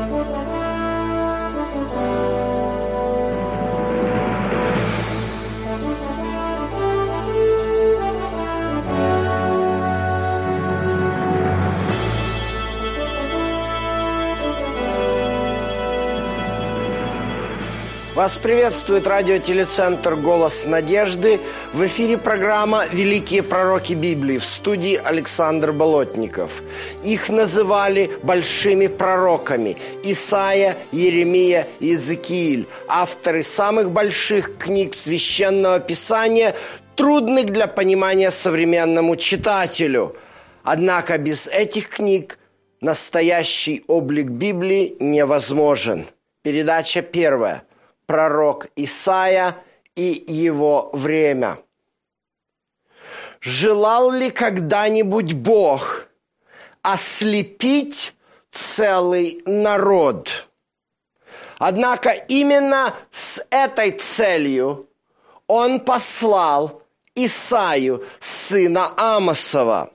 Вас приветствует радиотелецентр «Голос надежды». В эфире программа «Великие пророки Библии», в студии Александр Болотников. Их называли большими пророками – Исаия, Иеремия и Иезекииль, авторы самых больших книг Священного Писания, трудных для понимания современному читателю. Однако без этих книг настоящий облик Библии невозможен. Передача первая. Пророк Исаия и его время. Желал ли когда-нибудь Бог ослепить целый народ? Однако именно с этой целью он послал Исаию, сына Амосова.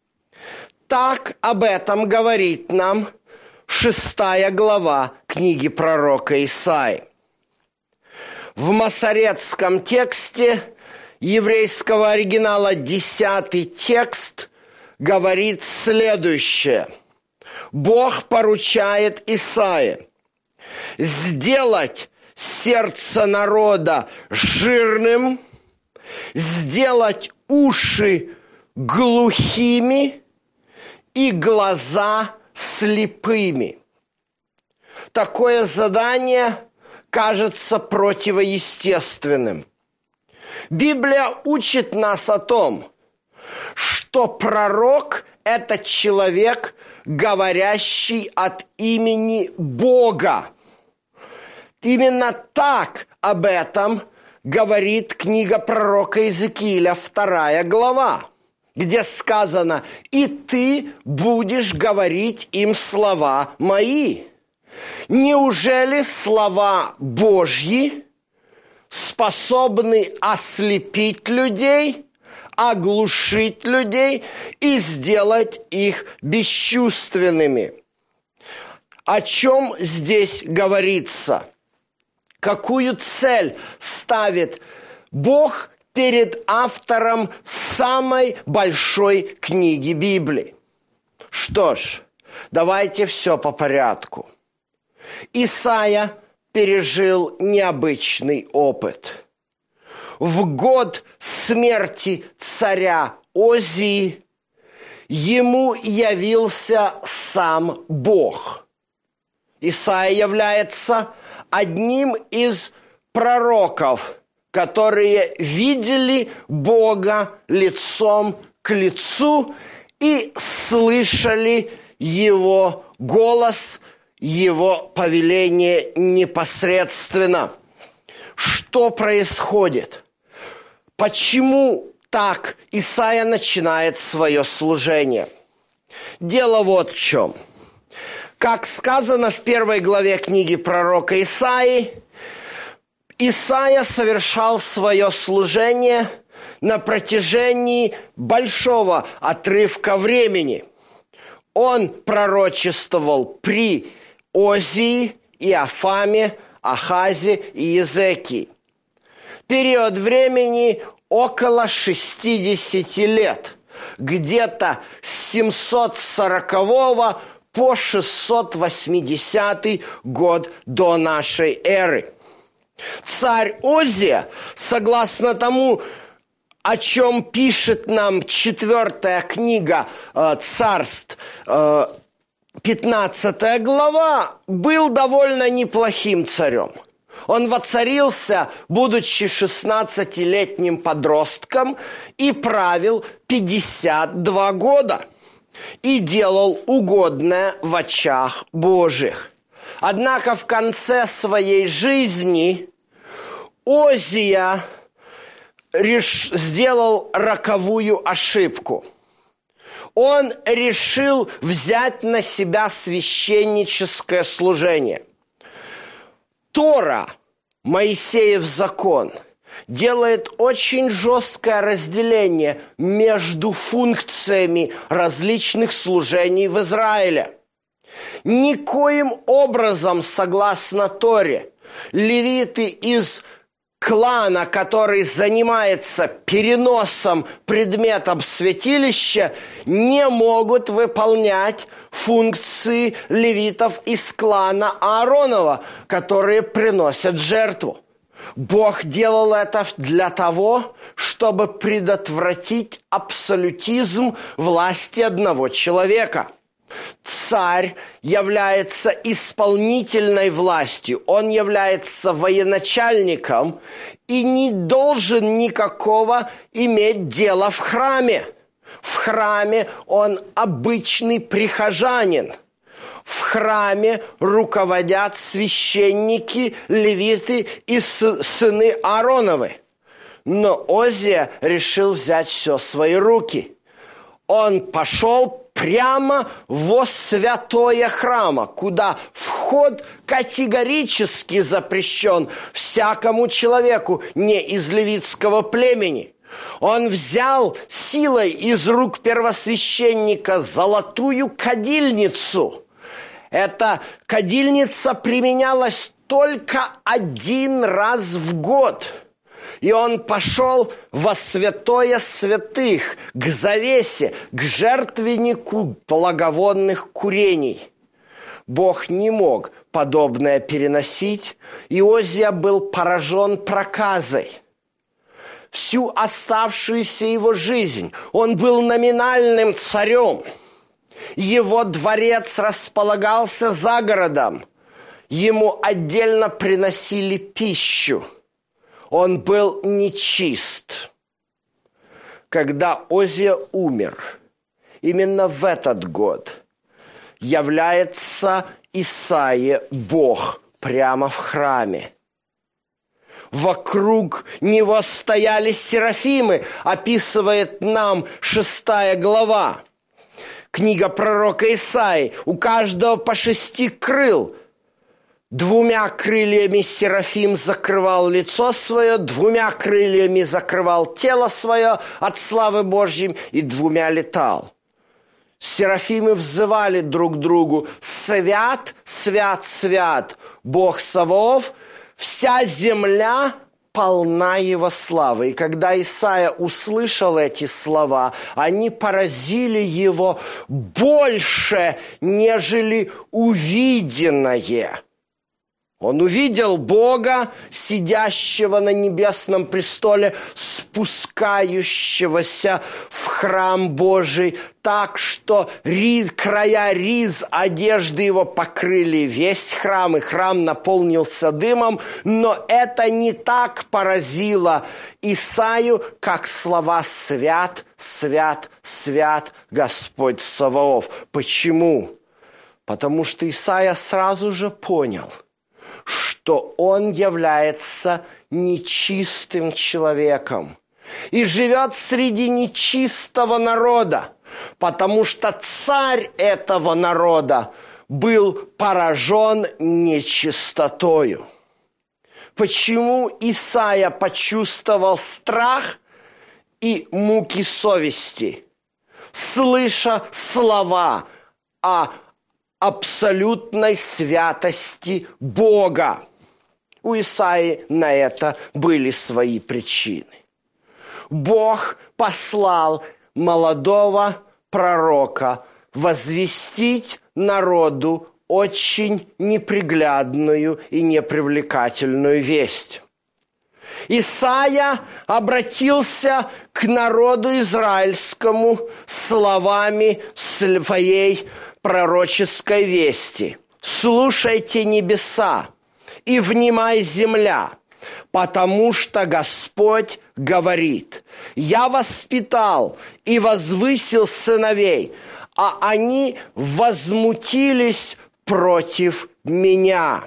Так об этом говорит нам 6 глава книги пророка Исаии. В масоретском тексте еврейского оригинала 10 текст говорит следующее. Бог поручает Исаии сделать сердце народа жирным, сделать уши глухими и глаза слепыми. Такое задание кажется противоестественным. Библия учит нас о том, что пророк – это человек, говорящий от имени Бога. Именно так об этом говорит книга пророка Иезекииля, 2 глава, где сказано: «И ты будешь говорить им слова мои». Неужели слова Божьи способны ослепить людей, оглушить людей и сделать их бесчувственными? О чем здесь говорится? Какую цель ставит Бог перед автором самой большой книги Библии? Что ж, давайте все по порядку. Исаия пережил необычный опыт. В год смерти царя Озии ему явился сам Бог. Исаия является одним из пророков, которые видели Бога лицом к лицу и слышали Его голос, Его повеление непосредственно. Что происходит? Почему так Исаия начинает свое служение? Дело вот в чем. Как сказано в 1 главе книги пророка Исаии, Исаия совершал свое служение на протяжении большого отрывка времени. Он пророчествовал при Озии, Иофаме, Ахазе и Иезекии. Период времени около 60 лет, где-то с 740 по 680 год до нашей эры. Царь Озия, согласно тому, о чем пишет нам 4 книга Царств, 15 глава, был довольно неплохим царем. Он воцарился, будучи 16-летним подростком, и правил 52 года, и делал угодное в очах Божьих. Однако в конце своей жизни Озия сделал роковую ошибку. Он решил взять на себя священническое служение. Тора, Моисеев закон, делает очень жесткое разделение между функциями различных служений в Израиле. Никоим образом, согласно Торе, левиты из клана, который занимается переносом предметов святилища, не могут выполнять функции левитов из клана Ааронова, которые приносят жертву. Бог делал это для того, чтобы предотвратить абсолютизм власти одного человека. Царь является исполнительной властью, он является военачальником и не должен никакого иметь дела в храме. В храме он обычный прихожанин. В храме руководят священники, левиты и сыны Аароновы. Но Озия решил взять все в свои руки. Он пошел прямо во святое храма, куда вход категорически запрещен всякому человеку не из левитского племени. Он взял силой из рук первосвященника золотую кадильницу. Эта кадильница применялась только один раз в год. И он пошел во святое святых, к завесе, к жертвеннику благовонных курений. Бог не мог подобное переносить, и Озия был поражен проказой. Всю оставшуюся его жизнь он был номинальным царем. Его дворец располагался за городом. Ему отдельно приносили пищу. Он был нечист. Когда Озия умер, именно в этот год является Исаия Бог прямо в храме. Вокруг него стояли серафимы, описывает нам 6 глава. Книга пророка Исаии. У каждого по 6 крыл. 2 крыльями серафим закрывал лицо свое, 2 крыльями закрывал тело свое от славы Божьей, и 2 летал. Серафимы взывали друг к другу: «Свят, свят, свят, Бог Саваоф, вся земля полна его славы». И когда Исаия услышал эти слова, они поразили его больше, нежели увиденное. Он увидел Бога, сидящего на небесном престоле, спускающегося в храм Божий, так что края риз одежды его покрыли весь храм, и храм наполнился дымом. Но это не так поразило Исаию, как слова «Свят, свят, свят Господь Саваоф». Почему? Потому что Исаия сразу же понял, что он является нечистым человеком и живет среди нечистого народа, потому что царь этого народа был поражен нечистотою. Почему Исаия почувствовал страх и муки совести, слыша слова о абсолютной святости Бога? У Исаии на это были свои причины. Бог послал молодого пророка возвестить народу очень неприглядную и непривлекательную весть. Исаия обратился к народу израильскому словами своей пророческой вести: «Слушайте небеса и внимай земля, потому что Господь говорит: я воспитал и возвысил сыновей, а они возмутились против меня».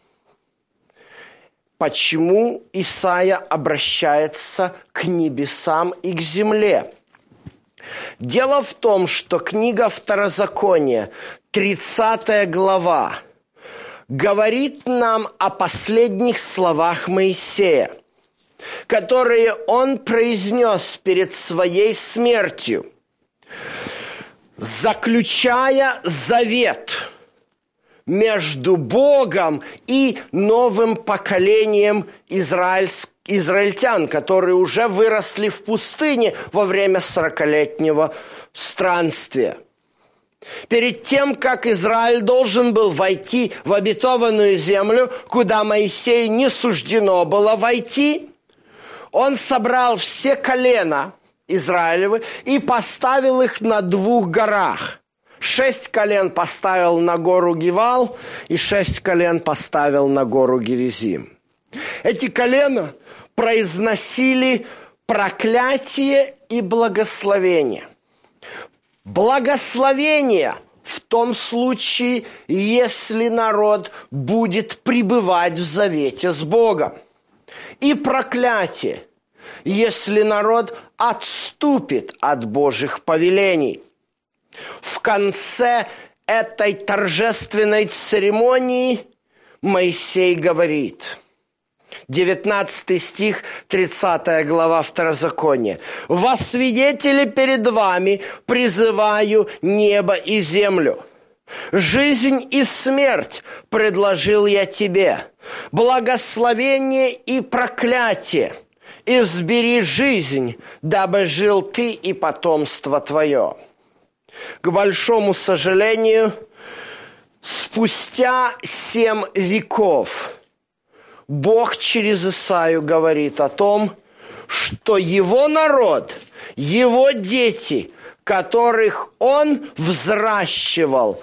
Почему Исаия обращается к небесам и к земле? Дело в том, что книга Второзакония, 30 глава, говорит нам о последних словах Моисея, которые он произнес перед своей смертью, заключая завет между Богом и новым поколением израильтян, которые уже выросли в пустыне во время 40-летнего странствия. Перед тем, как Израиль должен был войти в обетованную землю, куда Моисею не суждено было войти, он собрал все колена Израилевы и поставил их на 2 горах. 6 колен поставил на гору Гивал и 6 колен поставил на гору Геризим. Эти колена произносили проклятие и благословение. Благословение в том случае, если народ будет пребывать в завете с Богом. И проклятие, если народ отступит от Божьих повелений. В конце этой торжественной церемонии Моисей говорит, 19 стих, 30 глава Второзакония. «Во свидетели перед вами призываю небо и землю. Жизнь и смерть предложил я тебе, благословение и проклятие. Избери жизнь, дабы жил ты и потомство твое». К большому сожалению, спустя 7 веков Бог через Исаию говорит о том, что его народ, его дети, которых он взращивал,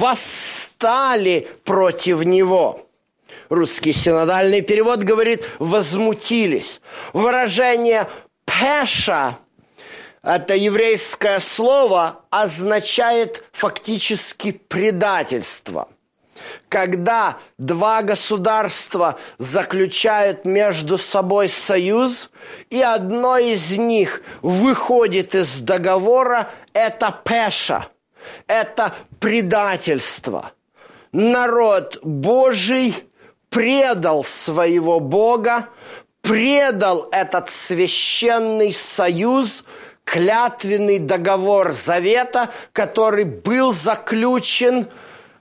восстали против него. Русский синодальный перевод говорит «возмутились». Выражение «пеша», это еврейское слово, означает фактически предательство. Когда 2 государства заключают между собой союз, и одно из них выходит из договора, это пеша, это предательство. Народ Божий предал своего Бога, предал этот священный союз, клятвенный договор завета, который был заключен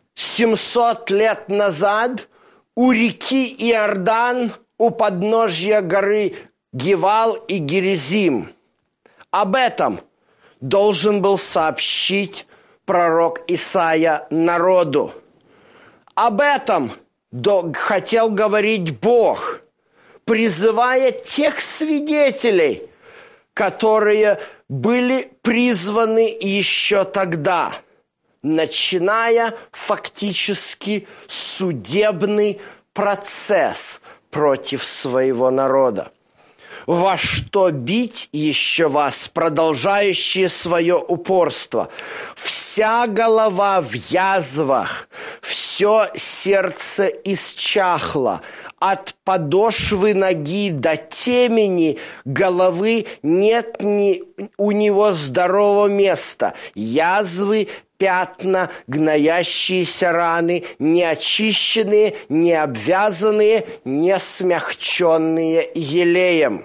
700 лет назад у реки Иордан, у подножья горы Гивал и Геризим. Об этом должен был сообщить пророк Исаия народу. Об этом хотел говорить Бог, призывая тех свидетелей, которые были призваны еще тогда, начиная фактически судебный процесс против своего народа. «Во что бить еще вас, продолжающие свое упорство? Вся голова в язвах, все сердце исчахло, от подошвы ноги до темени головы нет у него здорового места, язвы, пятна, гноящиеся раны, неочищенные, не обвязанные, не смягченные елеем».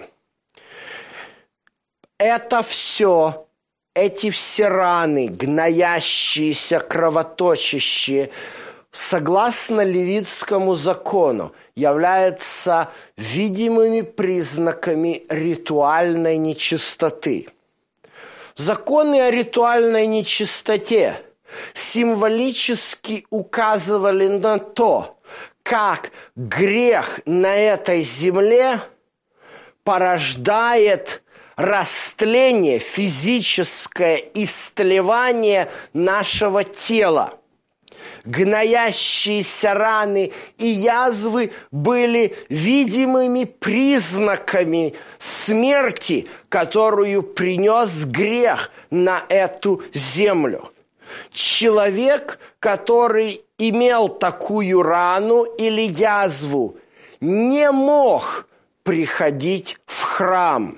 Это все, эти все раны, гноящиеся, кровоточащие, согласно левитскому закону, являются видимыми признаками ритуальной нечистоты. Законы о ритуальной нечистоте символически указывали на то, как грех на этой земле порождает растление, физическое истлевание нашего тела. Гноящиеся раны и язвы были видимыми признаками смерти, которую принес грех на эту землю. Человек, который имел такую рану или язву, не мог приходить в храм.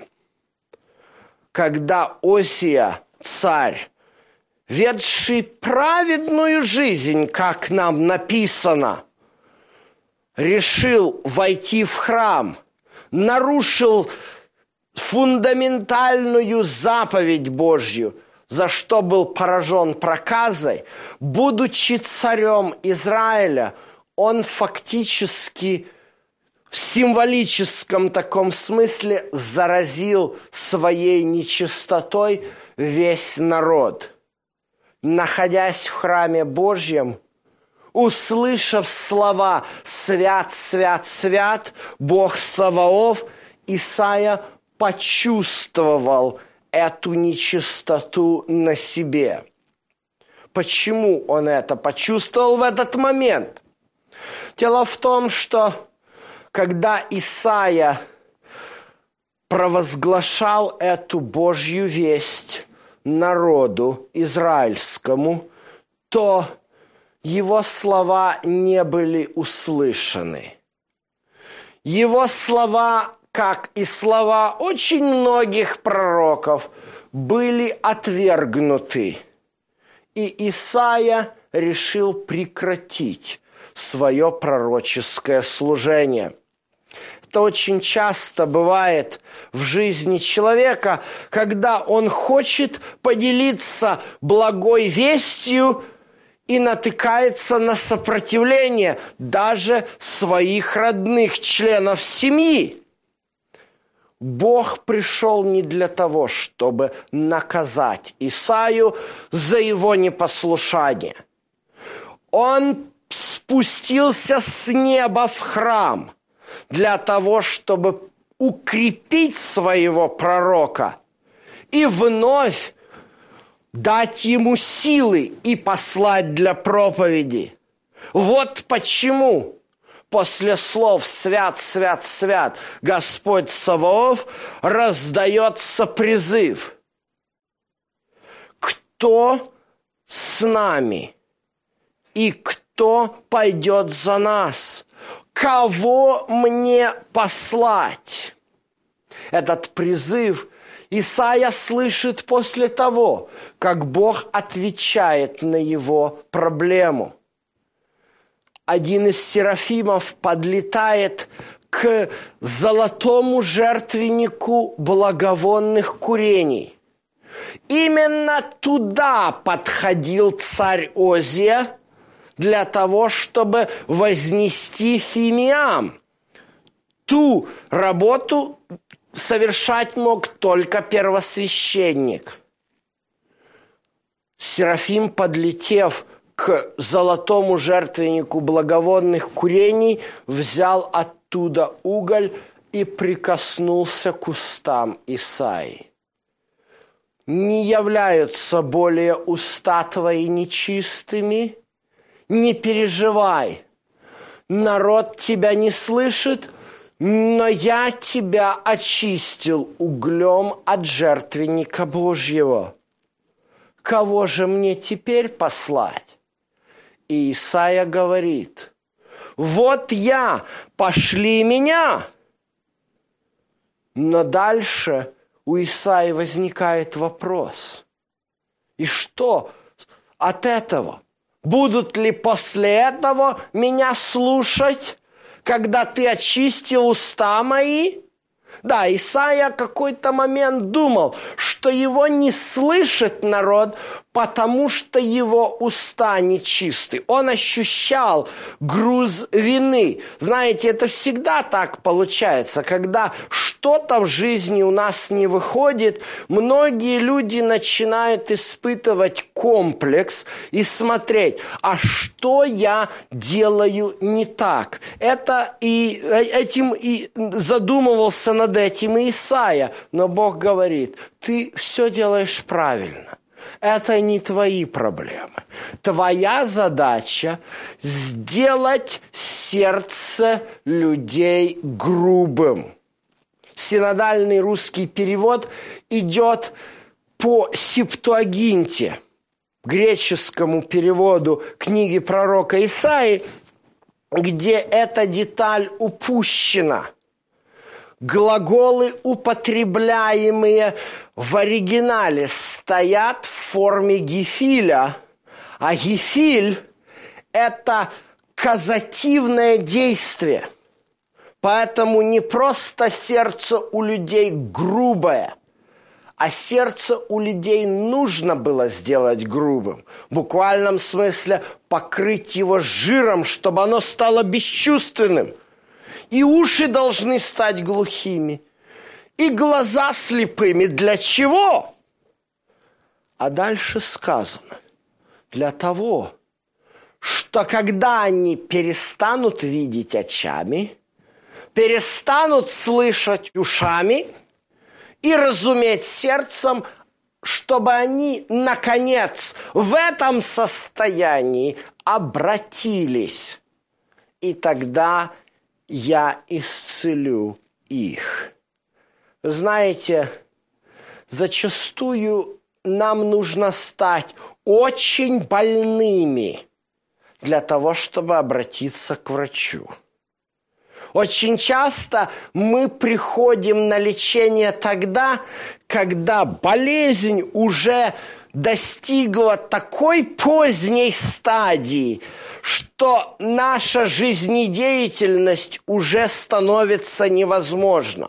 Когда Осия, царь, ведший праведную жизнь, как нам написано, решил войти в храм, нарушил фундаментальную заповедь Божью, за что был поражен проказой, будучи царем Израиля, он фактически в символическом таком смысле заразил своей нечистотой весь народ. Находясь в храме Божьем, услышав слова «Свят, свят, свят, Бог Саваоф», Исаия почувствовал эту нечистоту на себе. Почему он это почувствовал в этот момент? Дело в том, что когда Исаия провозглашал эту Божью весть народу израильскому, то его слова не были услышаны. Его слова, как и слова очень многих пророков, были отвергнуты. И Исаия решил прекратить свое пророческое служение. Это очень часто бывает в жизни человека, когда он хочет поделиться благой вестью и натыкается на сопротивление даже своих родных членов семьи. Бог пришел не для того, чтобы наказать Исаию за его непослушание. Он спустился с неба в храм для того, чтобы укрепить своего пророка и вновь дать ему силы и послать для проповеди. Вот почему после слов «Свят, свят, свят, Господь Саваоф» раздается призыв. Кто с нами и кто пойдет за нас? Кого мне послать? Этот призыв Исаия слышит после того, как Бог отвечает на его проблему. Один из серафимов подлетает к золотому жертвеннику благовонных курений. Именно туда подходил царь Озия для того, чтобы вознести фимиам. Ту работу совершать мог только первосвященник. Серафим, подлетев к золотому жертвеннику благовонных курений, взял оттуда уголь и прикоснулся к устам Исаии. Не являются более уста твои нечистыми? Не переживай, народ тебя не слышит, но я тебя очистил углем от жертвенника Божьего. Кого же мне теперь послать? И Исаия говорит: вот я, пошли меня. Но дальше у Исаии возникает вопрос: и что от этого? Будут ли после этого меня слушать, когда ты очистил уста мои? Да, Исаия какой-то момент думал, что его не слышит народ, потому что его уста нечисты. Он ощущал груз вины. Знаете, это всегда так получается. Когда что-то в жизни у нас не выходит, многие люди начинают испытывать комплекс и смотреть, а что я делаю не так? Этим и задумывался над этим и Исаия. Но Бог говорит: ты все делаешь правильно. Это не твои проблемы. Твоя задача – сделать сердце людей грубым. Синодальный русский перевод идет по Септуагинте, греческому переводу книги пророка Исаии, где эта деталь упущена. Глаголы, употребляемые в оригинале, стоят в форме гефиля, а гефиль – это казативное действие. Поэтому не просто сердце у людей грубое, а сердце у людей нужно было сделать грубым. В буквальном смысле покрыть его жиром, чтобы оно стало бесчувственным. И уши должны стать глухими, и глаза слепыми. Для чего? А дальше сказано: для того, что когда они перестанут видеть очами, перестанут слышать ушами и разуметь сердцем, чтобы они, наконец, в этом состоянии обратились. И тогда я исцелю их. Знаете, зачастую нам нужно стать очень больными для того, чтобы обратиться к врачу. Очень часто мы приходим на лечение тогда, когда болезнь уже достигла такой поздней стадии, что наша жизнедеятельность уже становится невозможна.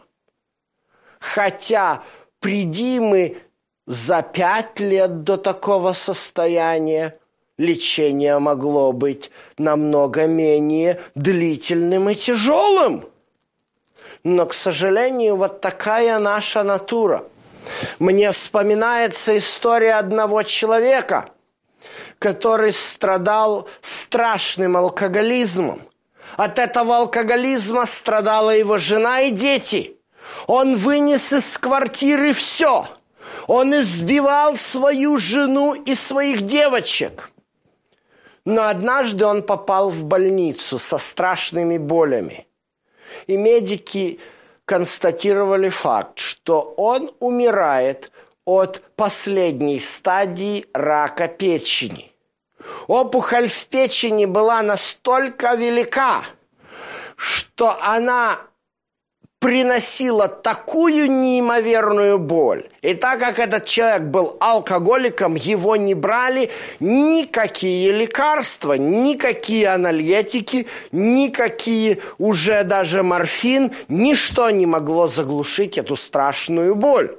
Хотя приди мы за 5 лет до такого состояния, лечение могло быть намного менее длительным и тяжелым. Но, к сожалению, вот такая наша натура. Мне вспоминается история одного человека, который страдал страшным алкоголизмом. От этого алкоголизма страдала его жена и дети. Он вынес из квартиры все. Он избивал свою жену и своих девочек. Но однажды он попал в больницу со страшными болями. И медики констатировали факт, что он умирает от последней стадии рака печени. Опухоль в печени была настолько велика, что она приносила такую неимоверную боль. И так как этот человек был алкоголиком, его не брали никакие лекарства, никакие анальгетики, никакие уже даже морфин, ничто не могло заглушить эту страшную боль.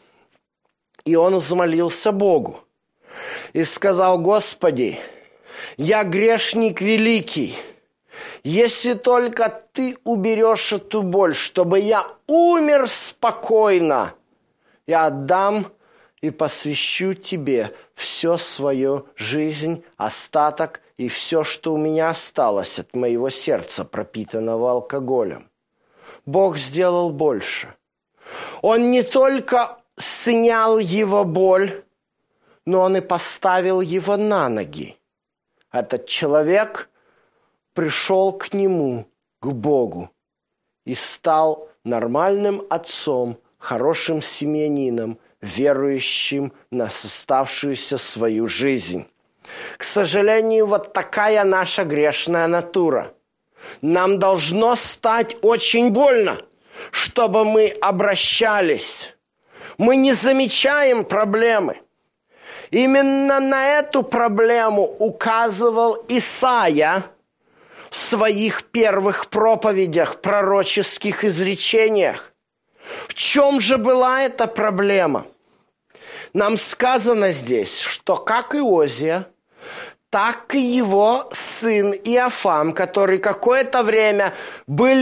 И он взмолился Богу и сказал: Господи, я грешник великий. Если только Ты уберешь эту боль, чтобы я умер спокойно, я отдам и посвящу Тебе всю свою жизнь, остаток и все, что у меня осталось от моего сердца, пропитанного алкоголем. Бог сделал больше. Он не только снял его боль, но Он и поставил его на ноги. Этот человек пришел к Нему, к Богу, и стал нормальным отцом, хорошим семьянином, верующим на оставшуюся свою жизнь. К сожалению, вот такая наша грешная натура. Нам должно стать очень больно, чтобы мы обращались. Мы не замечаем проблемы. Именно на эту проблему указывал Исаия в своих первых проповедях, пророческих изречениях. В чем же была эта проблема? Нам сказано здесь, что как Иозия, так и его сын Иофам, который какое-то время был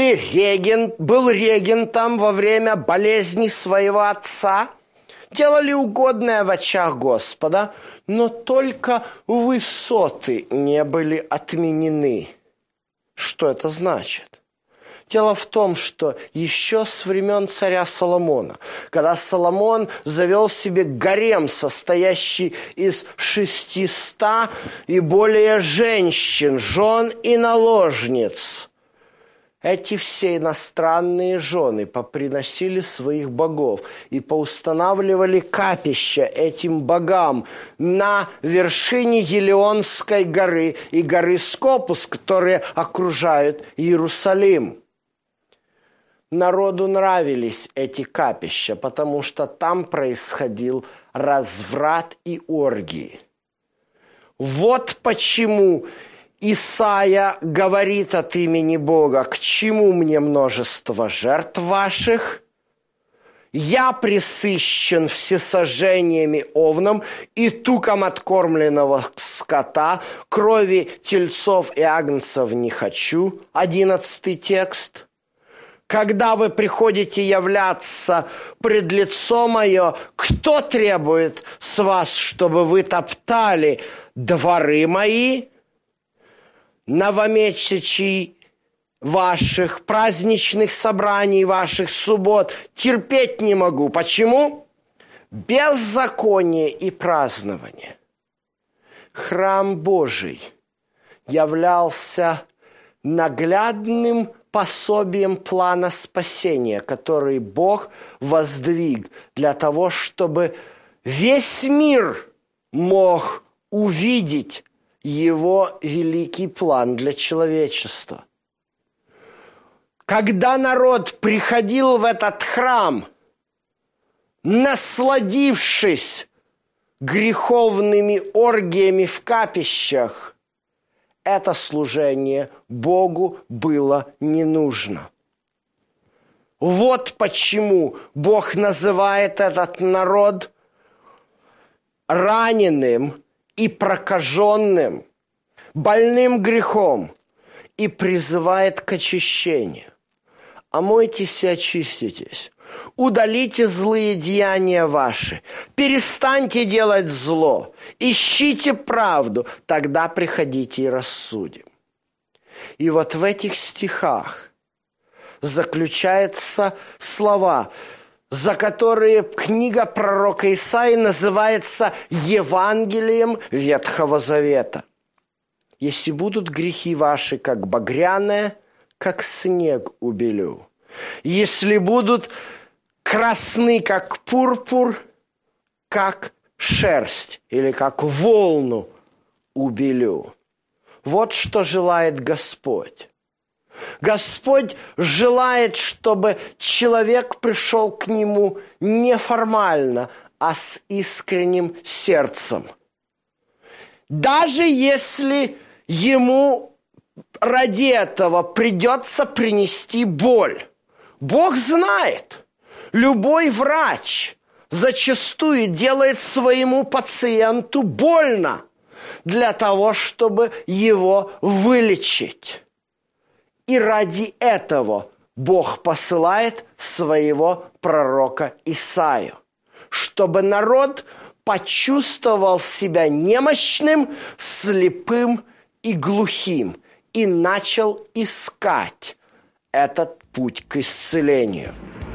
регентом во время болезни своего отца, делали угодное в очах Господа, но только высоты не были отменены. Что это значит? Дело в том, что еще с времен царя Соломона, когда Соломон завел себе гарем, состоящий из 600 и более женщин, жен и наложниц, эти все иностранные жены поприносили своих богов и поустанавливали капища этим богам на вершине Елеонской горы и горы Скопус, которые окружают Иерусалим. Народу нравились эти капища, потому что там происходил разврат и оргии. Вот почему Исаия говорит от имени Бога: «К чему мне множество жертв ваших? Я пресыщен всесожжениями овном и туком откормленного скота, крови тельцов и агнцев не хочу. 11 текст. Когда вы приходите являться пред лицо мое, кто требует с вас, чтобы вы топтали дворы мои? Новомесячий ваших праздничных собраний, ваших суббот терпеть не могу. Почему? Беззаконие и празднование. Храм Божий являлся наглядным пособием плана спасения, который Бог воздвиг для того, чтобы весь мир мог увидеть его великий план для человечества. Когда народ приходил в этот храм, насладившись греховными оргиями в капищах, это служение Богу было не нужно. Вот почему Бог называет этот народ раненым и прокаженным, больным грехом и призывает к очищению. Омойтесь и очиститесь, удалите злые деяния ваши, перестаньте делать зло, ищите правду, тогда приходите и рассудим. И вот в этих стихах заключаются слова, за которые книга пророка Исаии называется Евангелием Ветхого Завета. «Если будут грехи ваши, как багряные, как снег убелю. Если будут красны, как пурпур, как шерсть или как волну убелю». Вот что желает Господь. Господь желает, чтобы человек пришел к Нему не формально, а с искренним сердцем. Даже если ему ради этого придется принести боль. Бог знает, любой врач зачастую делает своему пациенту больно для того, чтобы его вылечить. И ради этого Бог посылает своего пророка Исаию, чтобы народ почувствовал себя немощным, слепым и глухим и начал искать этот путь к исцелению.